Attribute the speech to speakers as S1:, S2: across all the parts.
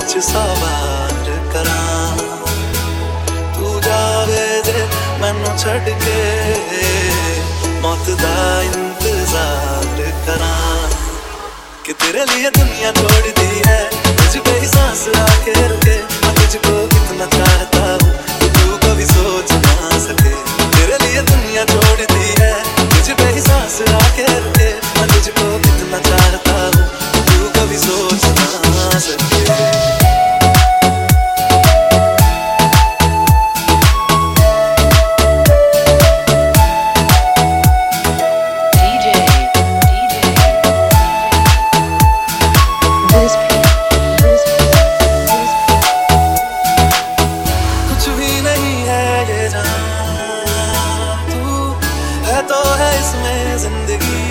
S1: विच सवार करां तू जावे जे मैनू छड़ के मौत दा इंतजार करां कि तेरे लिए दुनिया छोड़ दी है तुझ पे ही सांस आके रुके मैं तुझको कितना चाहता हूँ तू कभी सोच ना सके तेरे लिए दुनिया छोड़ दी है तुझ पे ही सांस आके रुके मैं तुझको कितना चाहता हूँ तू कभी सोच ना सके तो है इसमें जिंदगी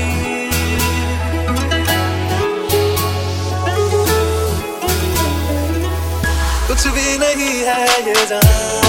S1: कुछ भी नहीं है ये जान